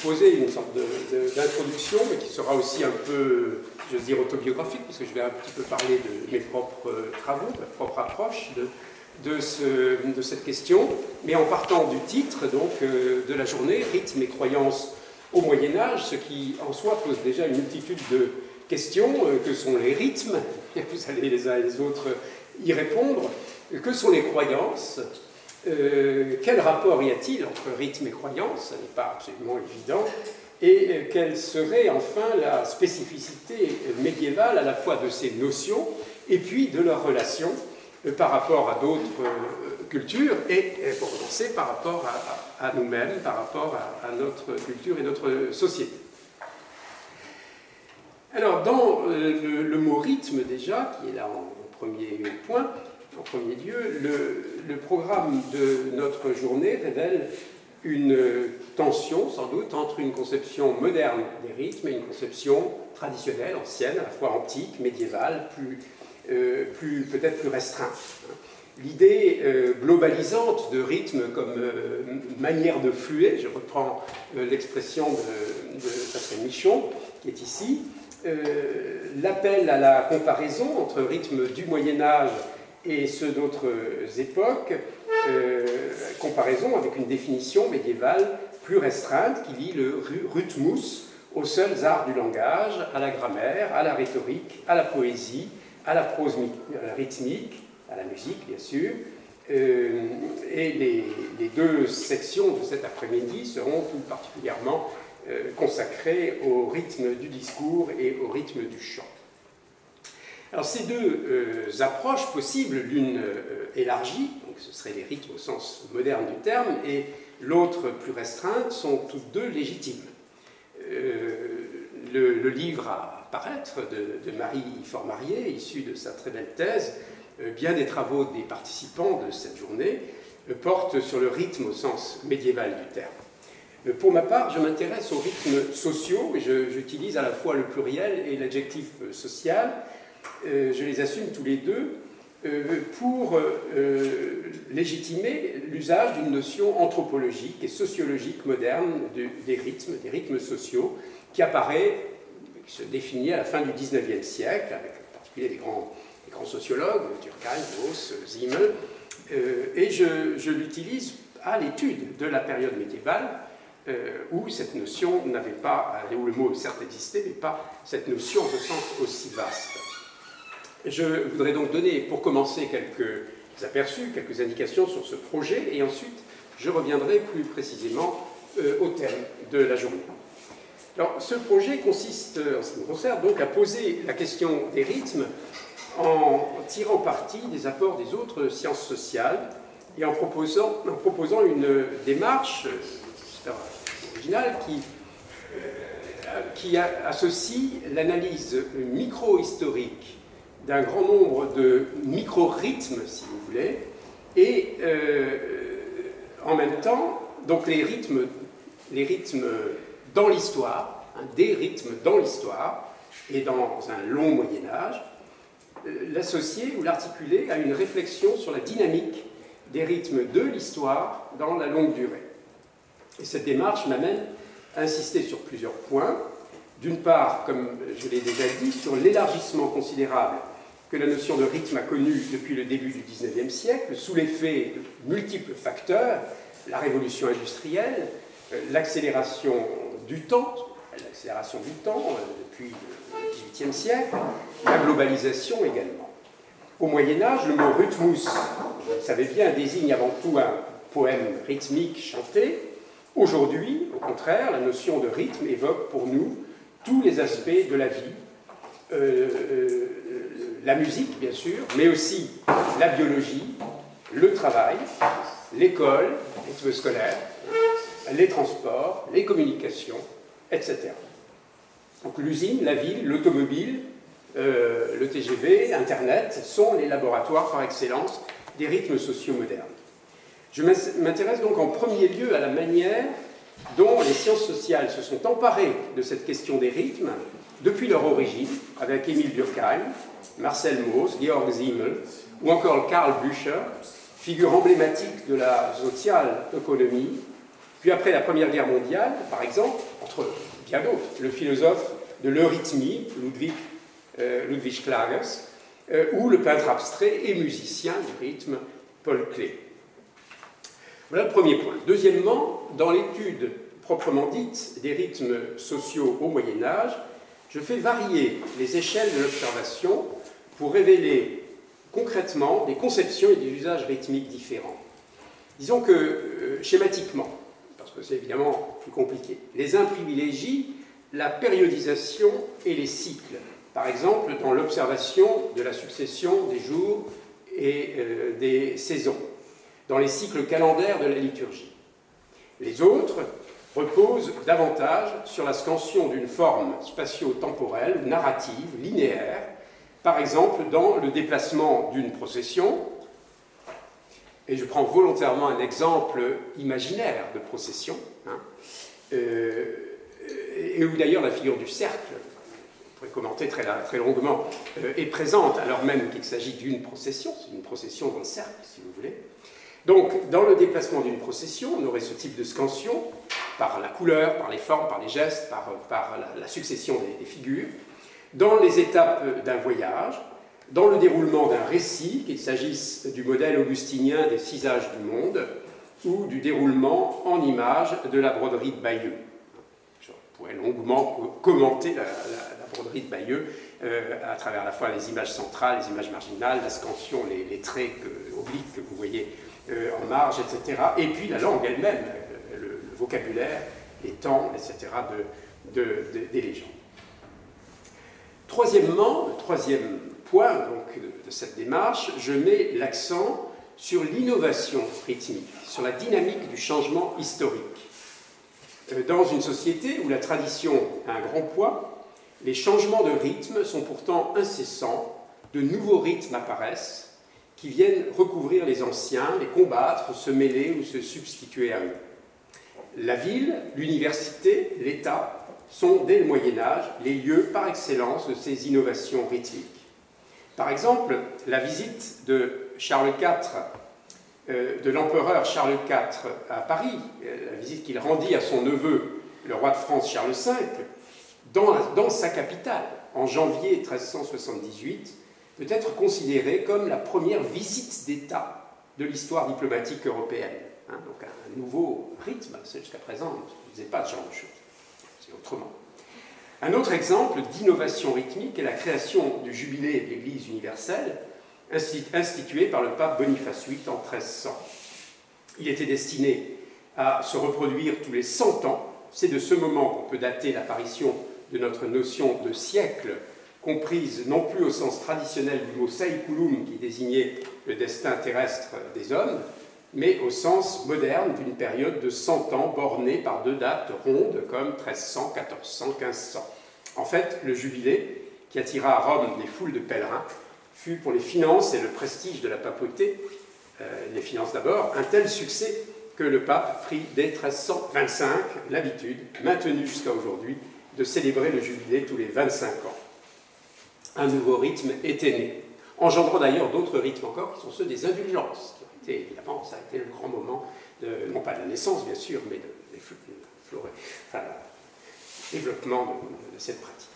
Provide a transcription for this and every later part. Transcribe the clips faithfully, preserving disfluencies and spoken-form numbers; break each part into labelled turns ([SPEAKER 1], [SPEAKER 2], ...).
[SPEAKER 1] proposer une sorte d'introduction, mais qui sera aussi un peu, je veux dire, autobiographique, puisque je vais un petit peu parler de mes propres travaux, de ma propre approche de, de, ce, de cette question, mais en partant du titre donc, euh, de la journée, rythme et croyances au Moyen-Âge, ce qui en soi pose déjà une multitude de questions, euh, que sont les rythmes, vous allez les uns et les autres y répondre, que sont les croyances, euh, quel rapport y a-t-il entre rythme et croyance, ça n'est pas absolument évident, et euh, quelle serait enfin la spécificité médiévale à la fois de ces notions et puis de leur relation euh, par rapport à d'autres euh, cultures et, et pour commencer, par rapport à, à, à nous-mêmes, par rapport à, à notre culture et notre société. Alors, dans euh, le, le mot rythme, déjà, qui est là en, en premier point, en premier lieu, le, le programme de notre journée révèle une tension, sans doute, entre une conception moderne des rythmes et une conception traditionnelle, ancienne, à la fois antique, médiévale, plus, euh, plus, peut-être plus restreinte. L'idée euh, globalisante de rythme comme euh, manière de fluer, je reprends euh, l'expression de, de Pascal Michon, qui est ici, euh, l'appel à la comparaison entre rythme du Moyen-Âge et ceux d'autres époques, euh, comparaison avec une définition médiévale plus restreinte qui lie le rhythmus aux seuls arts du langage, à la grammaire, à la rhétorique, à la poésie, à la prose à la rythmique, à la musique bien sûr. Euh, et les, les deux sections de cet après-midi seront tout particulièrement euh, consacrées au rythme du discours et au rythme du chant. Alors ces deux euh, approches possibles, l'une euh, élargie, donc ce seraient les rythmes au sens moderne du terme, et l'autre plus restreinte, sont toutes deux légitimes. Euh, le, le livre à paraître de, de Marie Formarié, issu de sa très belle thèse, euh, bien des travaux des participants de cette journée, euh, portent sur le rythme au sens médiéval du terme. Euh, pour ma part, je m'intéresse aux rythmes sociaux, et j'utilise à la fois le pluriel et l'adjectif social. Euh, je les assume tous les deux, euh, pour euh, légitimer l'usage d'une notion anthropologique et sociologique moderne de, des rythmes, des rythmes sociaux, qui apparaît, qui se définit à la fin du dix-neuvième siècle, avec en particulier des grands, des grands sociologues, Durkheim, Gauss, Simmel, euh, et je, je l'utilise à l'étude de la période médiévale, euh, où cette notion n'avait pas, où le mot certes existait, mais pas cette notion en ce sens aussi vaste. Je voudrais donc donner, pour commencer, quelques aperçus, quelques indications sur ce projet, et ensuite je reviendrai plus précisément euh, au thème de la journée. Alors, ce projet consiste, en ce qui me concerne, donc à poser la question des rythmes en tirant parti des apports des autres sciences sociales et en proposant, en proposant une démarche euh, originale qui, euh, qui a, associe l'analyse micro-historique d'un grand nombre de micro-rythmes, si vous voulez, et euh, en même temps, donc les rythmes, les rythmes dans l'histoire, hein, des rythmes dans l'histoire, et dans un long Moyen-Âge, euh, l'associer ou l'articuler à une réflexion sur la dynamique des rythmes de l'histoire dans la longue durée. Et cette démarche m'amène à insister sur plusieurs points. D'une part, comme je l'ai déjà dit, sur l'élargissement considérable que la notion de rythme a connu depuis le début du dix-neuvième siècle, sous l'effet de multiples facteurs, la révolution industrielle, l'accélération du temps, l'accélération du temps depuis le dix-huitième siècle, la globalisation également. Au Moyen-Âge, le mot rhythmus, vous le savez bien, désigne avant tout un poème rythmique chanté. Aujourd'hui, au contraire, la notion de rythme évoque pour nous tous les aspects de la vie, euh, euh, la musique bien sûr, mais aussi la biologie, le travail, l'école, les rythmes scolaires, les transports, les communications, et cetera. Donc l'usine, la ville, l'automobile, euh, le T G V, Internet sont les laboratoires par excellence des rythmes sociaux modernes. Je m'intéresse donc en premier lieu à la manière dont les sciences sociales se sont emparées de cette question des rythmes depuis leur origine, avec Émile Durkheim, Marcel Mauss, Georg Simmel ou encore Karl Blücher, figure emblématique de la social économie. Puis après la Première Guerre mondiale, par exemple, entre bien d'autres, le philosophe de l'eurythmie, Ludwig, euh, Ludwig Klagers, euh, ou le peintre abstrait et musicien du rythme, Paul Klee. Voilà le premier point. Deuxièmement, dans l'étude proprement dite des rythmes sociaux au Moyen-Âge, je fais varier les échelles de l'observation pour révéler concrètement des conceptions et des usages rythmiques différents. Disons que, euh, schématiquement, parce que c'est évidemment plus compliqué, les uns privilégient la périodisation et les cycles, par exemple dans l'observation de la succession des jours et euh, des saisons, dans les cycles calendaires de la liturgie. Les autres reposent davantage sur la scansion d'une forme spatio-temporelle, narrative, linéaire, par exemple dans le déplacement d'une procession, et je prends volontairement un exemple imaginaire de procession, hein, euh, et où d'ailleurs la figure du cercle, on pourrait commenter très, très longuement, euh, est présente, alors même qu'il s'agit d'une procession, c'est une procession dans le cercle, si vous voulez. Donc, dans le déplacement d'une procession, on aurait ce type de scansion, par la couleur, par les formes, par les gestes, par, par la, la succession des, des figures, dans les étapes d'un voyage, dans le déroulement d'un récit, qu'il s'agisse du modèle augustinien des six âges du monde, ou du déroulement en images de la broderie de Bayeux. Je pourrais longuement commenter la, la, la broderie de Bayeux euh, à travers à la fois les images centrales, les images marginales, la scansion, les, les traits que, obliques que vous voyez euh, en marge, et cetera. Et puis la langue elle-même, le, le vocabulaire, les temps, et cetera de, de, de, des légendes. Troisièmement, le troisième point donc, de, de cette démarche, je mets l'accent sur l'innovation rythmique, sur la dynamique du changement historique. Dans une société où la tradition a un grand poids, les changements de rythme sont pourtant incessants, de nouveaux rythmes apparaissent qui viennent recouvrir les anciens, les combattre, se mêler ou se substituer à eux. La ville, l'université, l'État sont, dès le Moyen-Âge, les lieux par excellence de ces innovations rythmiques. Par exemple, la visite de Charles quatre, euh, de l'empereur Charles quatre à Paris, la visite qu'il rendit à son neveu, le roi de France Charles cinq, dans, dans sa capitale, en janvier mille trois cent soixante-dix-huit, peut être considérée comme la première visite d'État de l'histoire diplomatique européenne. Hein, donc un nouveau rythme, jusqu'à présent, on ne faisait pas ce genre de choses. C'est autrement. Un autre exemple d'innovation rythmique est la création du jubilé de l'Église universelle, institué par le pape Boniface huit en treize cents. Il était destiné à se reproduire tous les cent ans. C'est de ce moment qu'on peut dater l'apparition de notre notion de siècle, comprise non plus au sens traditionnel du mot saeculum, qui désignait le destin terrestre des hommes, mais au sens moderne d'une période de cent ans bornée par deux dates rondes comme treize cents, quatorze cents, quinze cents. En fait, le jubilé, qui attira à Rome des foules de pèlerins, fut pour les finances et le prestige de la papauté, euh, les finances d'abord, un tel succès que le pape prit dès mille trois cent vingt-cinq l'habitude, maintenue jusqu'à aujourd'hui, de célébrer le jubilé tous les vingt-cinq ans. Un nouveau rythme était né, engendrant d'ailleurs d'autres rythmes encore, qui sont ceux des indulgences, qui ont été, évidemment, ça a été le grand moment, de, non pas de la naissance bien sûr, mais de, de, de, de enfin, le développement de, de cette pratique.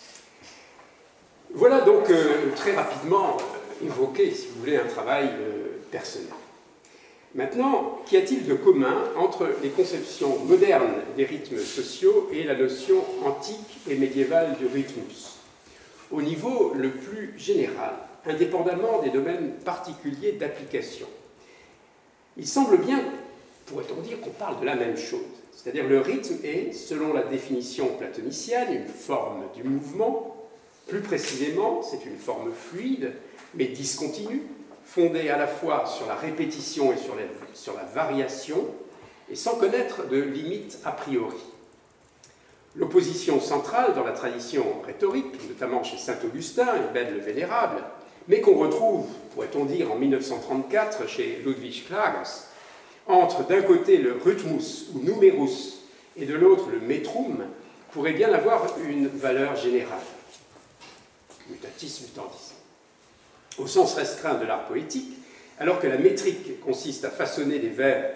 [SPEAKER 1] Voilà donc euh, très rapidement euh, évoqué, si vous voulez, un travail euh, personnel. Maintenant, qu'y a-t-il de commun entre les conceptions modernes des rythmes sociaux et la notion antique et médiévale du rhythmus? Au niveau le plus général, indépendamment des domaines particuliers d'application, il semble bien, pourrait-on dire, qu'on parle de la même chose. C'est-à-dire le rythme est, selon la définition platonicienne, une forme du mouvement. Plus précisément, c'est une forme fluide, mais discontinue, fondée à la fois sur la répétition et sur la, sur la variation, et sans connaître de limite a priori. L'opposition centrale dans la tradition rhétorique, notamment chez saint Augustin et Bède le Vénérable, mais qu'on retrouve, pourrait-on dire, en mille neuf cent trente-quatre chez Ludwig Klagers, entre d'un côté le rhythmus ou numerus et de l'autre le metrum, pourrait bien avoir une valeur générale. Mutatis mutandis. Au sens restreint de l'art poétique, alors que la métrique consiste à façonner des vers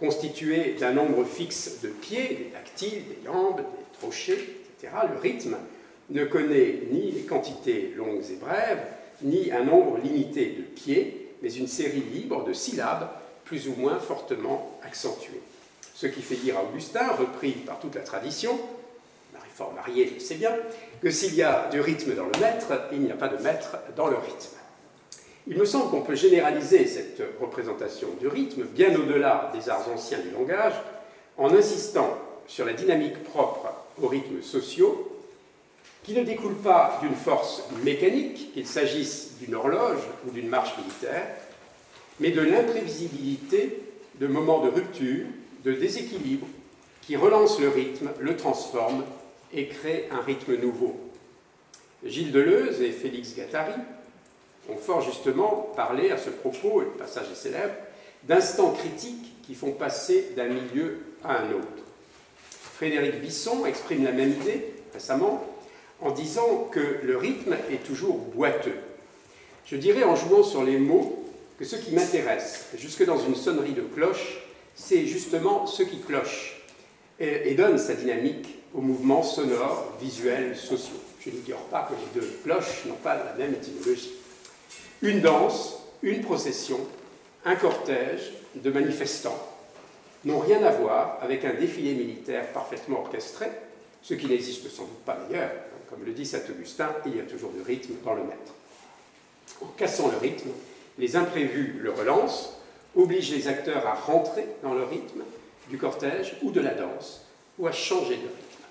[SPEAKER 1] Constitué d'un nombre fixe de pieds, des dactyles, des iambes, des trochées, et cetera, le rythme ne connaît ni les quantités longues et brèves, ni un nombre limité de pieds, mais une série libre de syllabes plus ou moins fortement accentuées. Ce qui fait dire à Augustin, repris par toute la tradition, la réforme mariée le sait bien, que s'il y a du rythme dans le mètre, il n'y a pas de mètre dans le rythme. Il me semble qu'on peut généraliser cette représentation du rythme bien au-delà des arts anciens du langage en insistant sur la dynamique propre aux rythmes sociaux qui ne découle pas d'une force mécanique, qu'il s'agisse d'une horloge ou d'une marche militaire, mais de l'imprévisibilité de moments de rupture, de déséquilibre qui relancent le rythme, le transforment et créent un rythme nouveau. Gilles Deleuze et Félix Guattari ont fort justement parlé à ce propos, et le passage est célèbre, d'instants critiques qui font passer d'un milieu à un autre. Frédéric Bisson exprime la même idée récemment en disant que le rythme est toujours boiteux. Je dirais en jouant sur les mots que ce qui m'intéresse, jusque dans une sonnerie de cloche, c'est justement ce qui cloche et, et donne sa dynamique aux mouvements sonores, visuels, sociaux. Je n'ignore pas que les deux cloches n'ont pas la même étymologie. Une danse, une procession, un cortège de manifestants n'ont rien à voir avec un défilé militaire parfaitement orchestré, ce qui n'existe sans doute pas d'ailleurs. Comme le dit saint Augustin, il y a toujours du rythme dans le mètre. En cassant le rythme, les imprévus le relancent, obligent les acteurs à rentrer dans le rythme du cortège ou de la danse, ou à changer de rythme.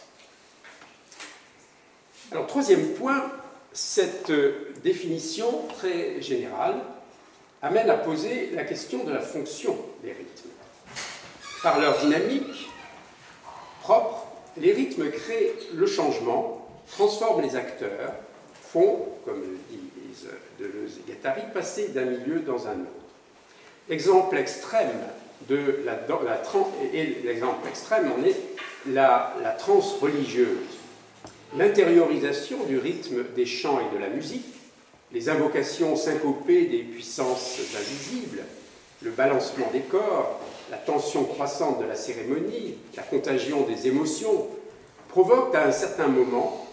[SPEAKER 1] Alors, troisième point, cette définition très générale amène à poser la question de la fonction des rythmes. Par leur dynamique propre, les rythmes créent le changement, transforment les acteurs, font, comme le disent Deleuze et Guattari, passer d'un milieu dans un autre. L'exemple extrême de la, la et l'exemple extrême en est la, la transe religieuse. L'intériorisation du rythme des chants et de la musique, les invocations syncopées des puissances invisibles, le balancement des corps, la tension croissante de la cérémonie, la contagion des émotions, provoquent à un certain moment,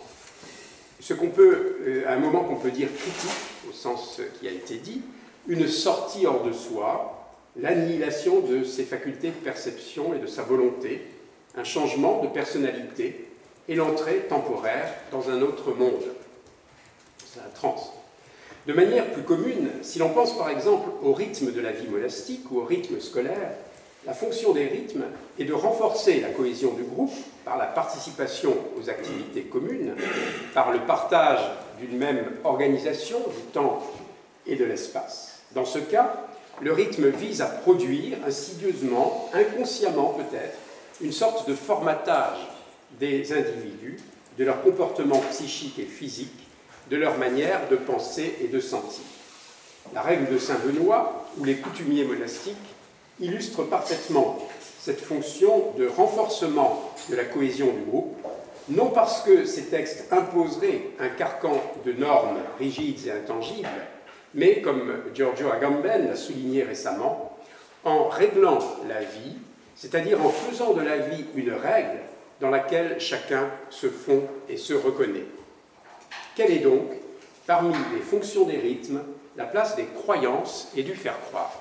[SPEAKER 1] ce qu'on peut, à un moment qu'on peut dire critique, au sens qui a été dit, une sortie hors de soi, l'annihilation de ses facultés de perception et de sa volonté, un changement de personnalité, et l'entrée temporaire dans un autre monde. C'est la transe. De manière plus commune, si l'on pense par exemple au rythme de la vie monastique ou au rythme scolaire, la fonction des rythmes est de renforcer la cohésion du groupe par la participation aux activités communes, par le partage d'une même organisation du temps et de l'espace. Dans ce cas, le rythme vise à produire insidieusement, inconsciemment peut-être, une sorte de formatage des individus, de leur comportement psychique et physique, de leur manière de penser et de sentir. La règle de saint Benoît, ou les coutumiers monastiques, illustre parfaitement cette fonction de renforcement de la cohésion du groupe, non parce que ces textes imposeraient un carcan de normes rigides et intangibles, mais, comme Giorgio Agamben l'a souligné récemment, en réglant la vie, c'est-à-dire en faisant de la vie une règle dans laquelle chacun se fond et se reconnaît. Quelle est donc, parmi les fonctions des rythmes, la place des croyances et du faire-croire?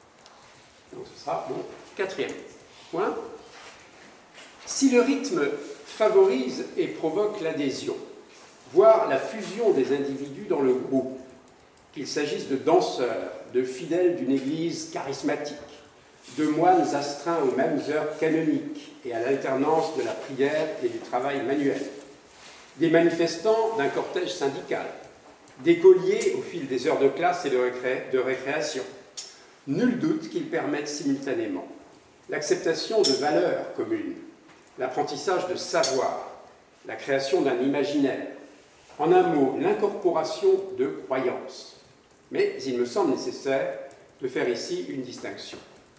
[SPEAKER 1] Donc ce sera mon quatrième point. Si le rythme favorise et provoque l'adhésion, voire la fusion des individus dans le groupe, qu'il s'agisse de danseurs, de fidèles d'une église charismatique, de moines astreints aux mêmes heures canoniques et à l'alternance de la prière et du travail manuel, des manifestants d'un cortège syndical, d'écoliers au fil des heures de classe et de, récré de récréation. Nul doute qu'ils permettent simultanément l'acceptation de valeurs communes, l'apprentissage de savoir, la création d'un imaginaire, en un mot, l'incorporation de croyances. Mais il me semble nécessaire de faire ici une distinction.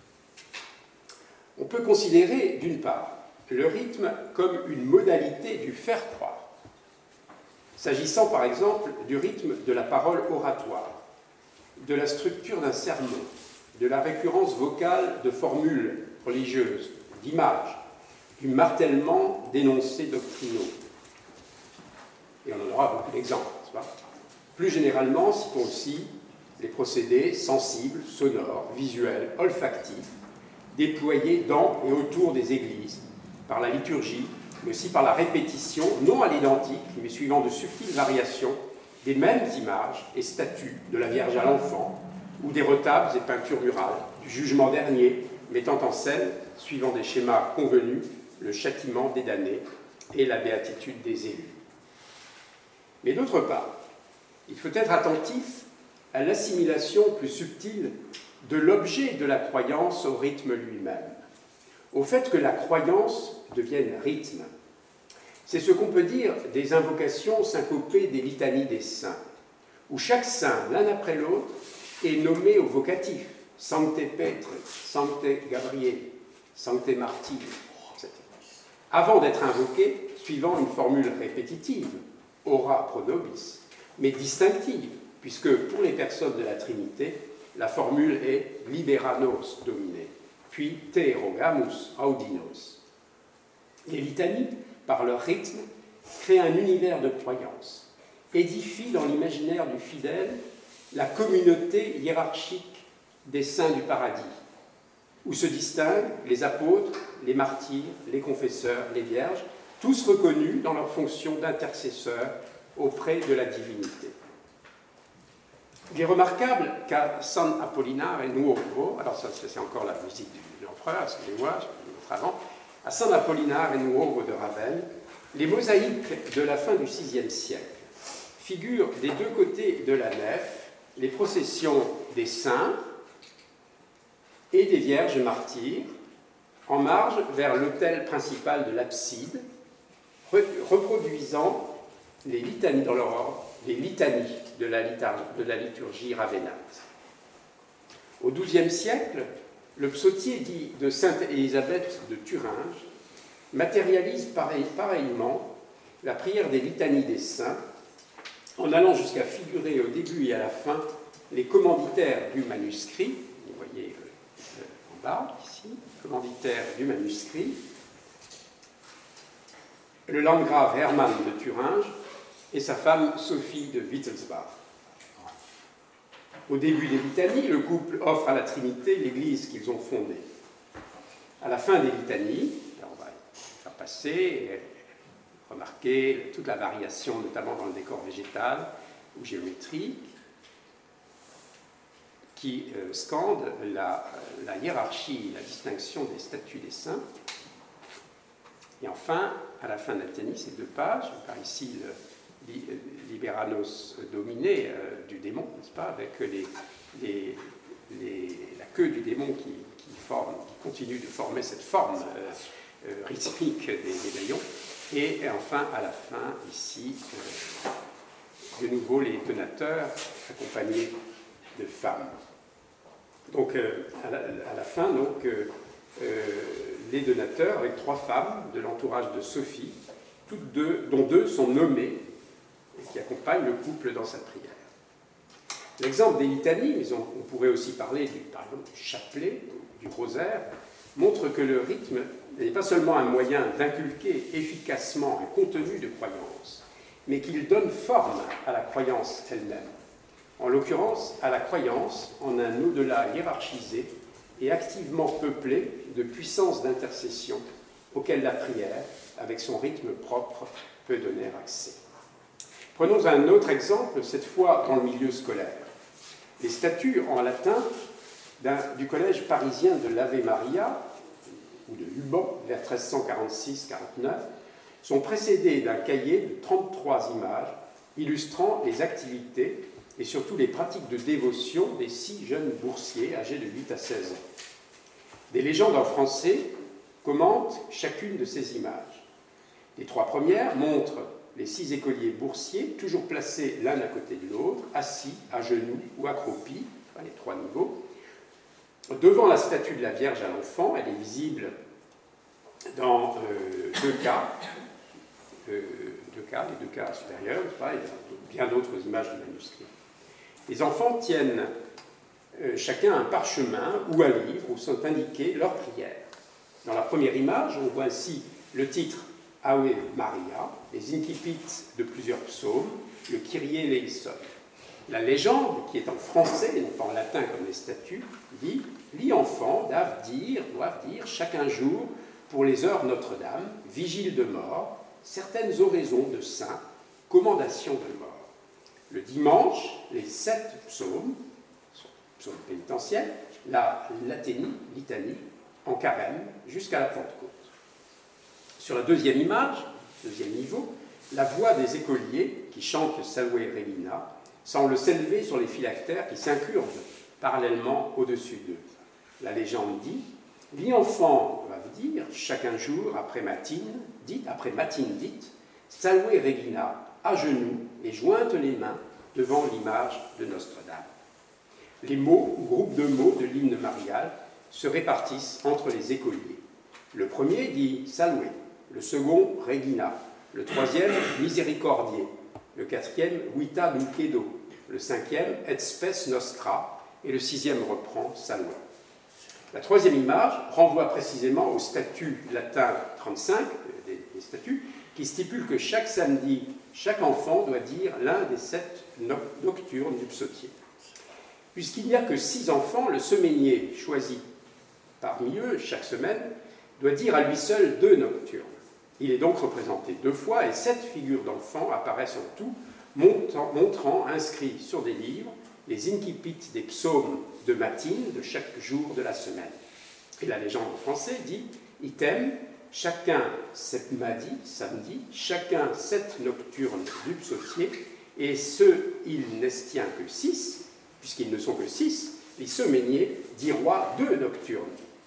[SPEAKER 1] On peut considérer, d'une part, le rythme comme une modalité du faire-croire, s'agissant par exemple du rythme de la parole oratoire, de la structure d'un sermon, de la récurrence vocale de formules religieuses, d'images, du martèlement d'énoncés doctrinaux. Et on en aura beaucoup d'exemples, n'est-ce pas? Plus généralement, citons aussi les procédés sensibles, sonores, visuels, olfactifs, déployés dans et autour des églises, par la liturgie, mais aussi par la répétition, non à l'identique, mais suivant de subtiles variations, des mêmes images et statues de la Vierge à l'enfant, ou des retables et peintures murales, du jugement dernier, mettant en scène, suivant des schémas convenus, le châtiment des damnés et la béatitude des élus. Mais d'autre part, il faut être attentif à l'assimilation plus subtile de l'objet de la croyance au rythme lui-même, au fait que la croyance devienne rythme. C'est ce qu'on peut dire des invocations syncopées des litanies des saints, où chaque saint, l'un après l'autre, est nommé au vocatif, Sancte Petre, Sancte Gabriel, Sancte Martyr, et cetera, avant d'être invoqué, suivant une formule répétitive, ora pro nobis, mais distinctive, puisque pour les personnes de la Trinité, la formule est libera nos Domine, puis te rogamus audinos. Les litanies, par leur rythme, créent un univers de croyance, édifient dans l'imaginaire du fidèle la communauté hiérarchique des saints du paradis, où se distinguent les apôtres, les martyrs, les confesseurs, les vierges, tous reconnus dans leur fonction d'intercesseurs auprès de la divinité. Il est remarquable qu'à San Apollinare Nuovo, alors ça c'est encore la musique de l'empereur, excusez-moi, je vais mettre avant, à San Apollinare Nuovo de Ravenne, les mosaïques de la fin du sixième siècle figurent des deux côtés de la nef les processions des saints et des vierges martyrs en marge vers l'autel principal de l'abside, reproduisant les litanies dans leur ordre, les litanies de la, de la liturgie ravennate. Au douzième siècle, le psautier dit de sainte Élisabeth de Thuringe matérialise pareil, pareillement la prière des litanies des saints en allant jusqu'à figurer au début et à la fin les commanditaires du manuscrit. Vous voyez euh, en bas, ici, commanditaire du manuscrit, le landgrave Hermann de Thuringe et sa femme Sophie de Wittelsbach. Au début des litanies, le couple offre à la Trinité l'église qu'ils ont fondée. À la fin des litanies, on va faire passer et remarquer toute la variation, notamment dans le décor végétal ou géométrique, qui euh, scande la, la hiérarchie, la distinction des statuts des saints. Et enfin, à la fin de la litanie, ces deux pages, par ici le Liberanos Domine euh, du démon, n'est-ce pas, avec les, les, les, la queue du démon qui, qui, forme, qui continue de former cette forme euh, euh, rythmique des médaillons. Et enfin, à la fin, ici, euh, de nouveau les donateurs accompagnés de femmes. Donc, euh, à, la, à la fin, donc, euh, euh, les donateurs avec trois femmes de l'entourage de Sophie, toutes deux, dont deux sont nommées et qui accompagnent le couple dans sa prière. L'exemple des litanies, mais on, on pourrait aussi parler du, par exemple du chapelet, du rosaire, montre que le rythme n'est pas seulement un moyen d'inculquer efficacement un contenu de croyance, mais qu'il donne forme à la croyance elle-même. En l'occurrence, à la croyance en un au-delà hiérarchisé et activement peuplé de puissances d'intercession auxquelles la prière, avec son rythme propre, peut donner accès. Prenons un autre exemple, cette fois dans le milieu scolaire. Les statuts en latin du collège parisien de l'Ave Maria, ou de Huban, vers treize cent quarante-six quarante-neuf, sont précédés d'un cahier de trente-trois images illustrant les activités et surtout les pratiques de dévotion des six jeunes boursiers âgés de huit à seize ans. Des légendes en français commentent chacune de ces images. Les trois premières montrent les six écoliers boursiers, toujours placés l'un à côté de l'autre, assis, à genoux ou accroupis, enfin les trois niveaux. Devant la statue de la Vierge à l'enfant, elle est visible dans euh, deux cas, euh, deux cas, les deux cas supérieurs, pas, il y a bien d'autres images du manuscrit. Les enfants tiennent euh, chacun un parchemin ou un livre où sont indiquées leurs prières. Dans la première image, on voit ainsi le titre Ave Maria, les incipits de plusieurs psaumes, le Kyrie eleison. La légende, qui est en français et non pas en latin comme les statues, dit « Lis enfants doivent dire, doivent dire chaque jour pour les heures Notre-Dame, vigile de mort, certaines oraisons de saints, commendations de mort. Le dimanche, les sept psaumes, psaumes pénitentiels, la laténie, litanie, en carême, jusqu'à la Pentecôte. Sur la deuxième image, deuxième niveau, la voix des écoliers qui chantent le Salve Regina semble s'élever sur les phylactères qui s'incurvent parallèlement au-dessus d'eux. La légende dit « Lis enfants, doivent dire, chaque jour après matine, dite, après matine dite, Salve Regina, à genoux et jointe les mains devant l'image de Notre-Dame. » Les mots ou groupes de mots de l'hymne marial se répartissent entre les écoliers. Le premier dit « Salve », le second « Regina », le troisième « Miséricordier », le quatrième « Vita Dulcedo », le cinquième « Et spes nostra » et le sixième reprend « Salve ». La troisième image renvoie précisément au statut latin trente-cinq, des, des statuts, qui stipule que chaque samedi, chaque enfant doit dire l'un des sept nocturnes du psautier. Puisqu'il n'y a que six enfants, le semainier choisi parmi eux chaque semaine doit dire à lui seul deux nocturnes. Il est donc représenté deux fois et sept figures d'enfants apparaissent en tout, montrant, montrant inscrits sur des livres les incipits des psaumes de matine de chaque jour de la semaine. Et la légende en français dit « Item, chacun sept madi, samedi, chacun sept nocturnes du psautier, et ceux, il n'est tient que six, puisqu'ils ne sont que six, les semainiers diront deux nocturnes,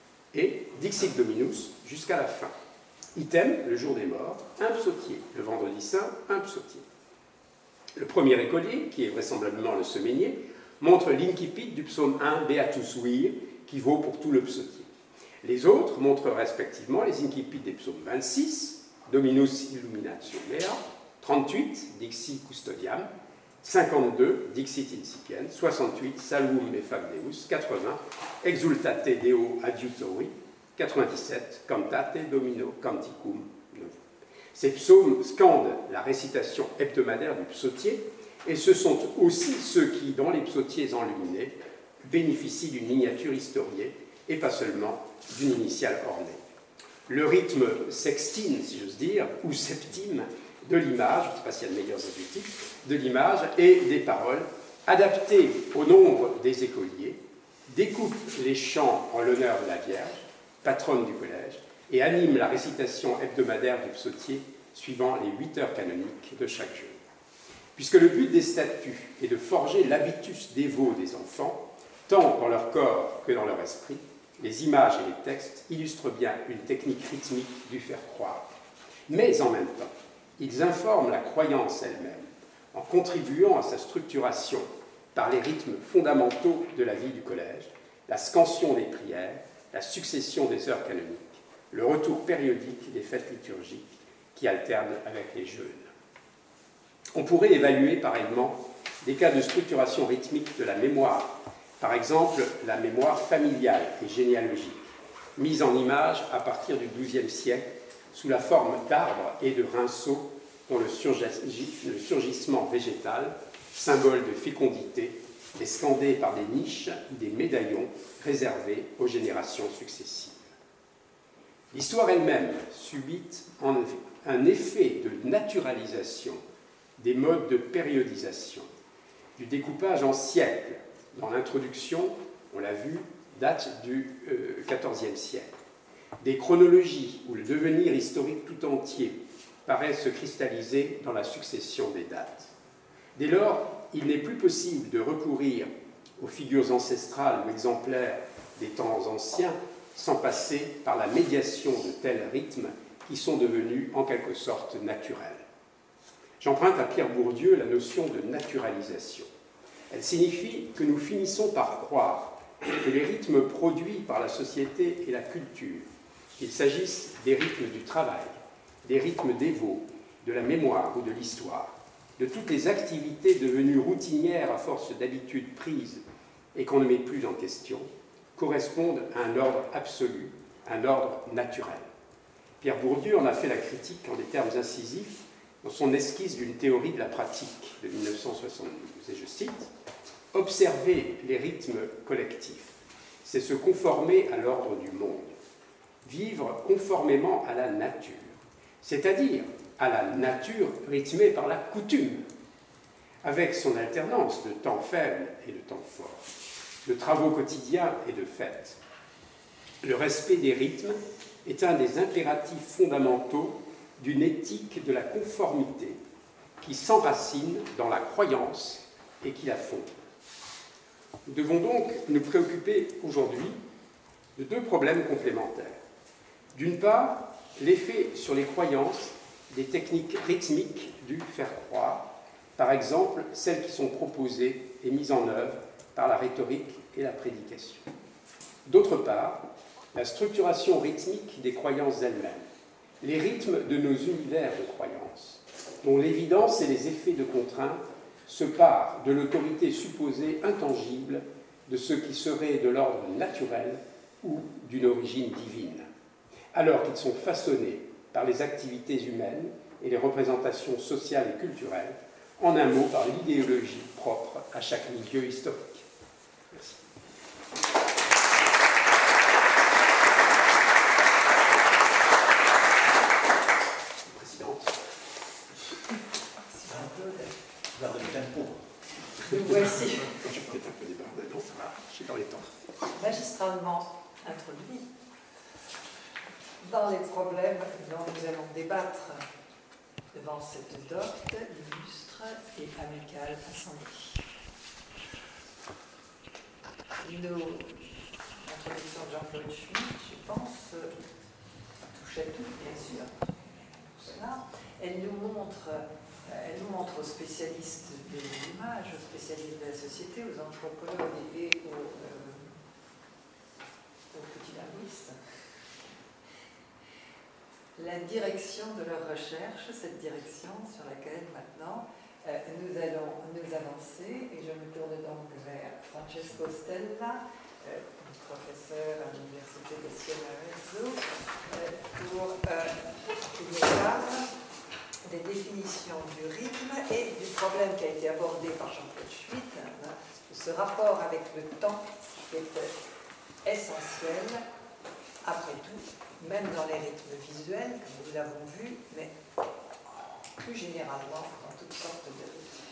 [SPEAKER 1] et Dixit Dominus jusqu'à la fin. Item, le jour des morts, un psautier, le vendredi saint, un psautier. Le premier écolier, qui est vraisemblablement le semainier, montre l'incipit du psaume un, Beatus Vir, qui vaut pour tout le psautier. Les autres montrent respectivement les incipits des psaumes vingt-six, Dominus Illuminatio Mea, trente-huit, Dixi Custodiam, cinquante-deux, Dixit Incipient, soixante-huit, Salvum me fac Deus, quatre-vingts, Exultate Deo Adiutori, quatre-vingt-dix-sept, Cantate Domino Canticum. Ces psaumes scandent la récitation hebdomadaire du psautier, et ce sont aussi ceux qui, dans les psautiers enluminés, bénéficient d'une miniature historiée, et pas seulement d'une initiale ornée. Le rythme sextine, si j'ose dire, ou septime de l'image, je ne sais pas s'il y a de meilleurs adjectifs, de l'image et des paroles, adaptées au nombre des écoliers, découpe les chants en l'honneur de la Vierge, patronne du collège, et anime la récitation hebdomadaire du psautier suivant les huit heures canoniques de chaque jour. Puisque le but des statuts est de forger l'habitus dévot des enfants, tant dans leur corps que dans leur esprit, les images et les textes illustrent bien une technique rythmique du faire croire. Mais en même temps, ils informent la croyance elle-même, en contribuant à sa structuration par les rythmes fondamentaux de la vie du collège, la scansion des prières, la succession des heures canoniques, le retour périodique des fêtes liturgiques qui alternent avec les jeûnes. On pourrait évaluer pareillement des cas de structuration rythmique de la mémoire, par exemple la mémoire familiale et généalogique, mise en image à partir du douzième siècle sous la forme d'arbres et de rinceaux dont le, le surgissement végétal, symbole de fécondité, est scandé par des niches ou des médaillons réservés aux générations successives. L'histoire elle-même subit un effet de naturalisation des modes de périodisation, du découpage en siècles. Dans l'introduction, on l'a vu, date du euh, quatorzième siècle. Des chronologies où le devenir historique tout entier paraît se cristalliser dans la succession des dates. Dès lors, il n'est plus possible de recourir aux figures ancestrales ou exemplaires des temps anciens sans passer par la médiation de tels rythmes qui sont devenus en quelque sorte naturels. J'emprunte à Pierre Bourdieu la notion de naturalisation. Elle signifie que nous finissons par croire que les rythmes produits par la société et la culture, qu'il s'agisse des rythmes du travail, des rythmes dévots, de la mémoire ou de l'histoire, de toutes les activités devenues routinières à force d'habitudes prises et qu'on ne met plus en question, correspondent à un ordre absolu, un ordre naturel. Pierre Bourdieu en a fait la critique en des termes incisifs dans son esquisse d'une théorie de la pratique de mille neuf cent soixante-douze, et je cite « Observer les rythmes collectifs, c'est se conformer à l'ordre du monde, vivre conformément à la nature, c'est-à-dire à la nature rythmée par la coutume, avec son alternance de temps faible et de temps fort, de travaux quotidiens et de fêtes. Le respect des rythmes est un des impératifs fondamentaux d'une éthique de la conformité qui s'enracine dans la croyance et qui la fonde. Nous devons donc nous préoccuper aujourd'hui de deux problèmes complémentaires. D'une part, l'effet sur les croyances des techniques rythmiques du faire-croire, par exemple celles qui sont proposées et mises en œuvre par la rhétorique et la prédication. D'autre part, la structuration rythmique des croyances elles-mêmes, les rythmes de nos univers de croyances, dont l'évidence et les effets de contrainte se parent de l'autorité supposée intangible de ce qui serait de l'ordre naturel ou d'une origine divine, alors qu'ils sont façonnés par les activités humaines et les représentations sociales et culturelles, en un mot, par l'idéologie propre à chaque milieu historique. Merci. Présidente.
[SPEAKER 2] Garde le tempo.
[SPEAKER 3] Nous voici.
[SPEAKER 1] Je suis peut-être un peu débordé, non, ça va, je suis dans les temps.
[SPEAKER 3] Magistralement introduit dans les problèmes dont nous allons débattre devant cette docte, illustre et amicale assemblée. Nous, l'introduction de Jean-Claude Schmitt, je pense, touche à tout, bien sûr, tout cela. Elle nous montre, elle nous montre aux spécialistes de l'image, aux spécialistes de la société, aux anthropologues et aux, euh, aux petits linguistes, la direction de leur recherche, cette direction sur laquelle maintenant euh, nous allons nous avancer, et je me tourne donc vers Francesco Stella, euh, professeur à l'Université de Siena Mezzo, euh, pour euh, qu'il nous parle des définitions du rythme et du problème qui a été abordé par Jean-Claude Schmitt, hein, de ce rapport avec le temps qui est essentiel, après tout, même dans les rythmes visuels, comme nous l'avons vu, mais plus généralement dans toutes sortes de rythmes.